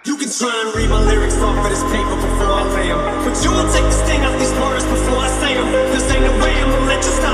You can try and read my lyrics off of this paper before I lay 'em, but you won't take the sting out these words before I say 'em. This ain't no way I'ma let you stop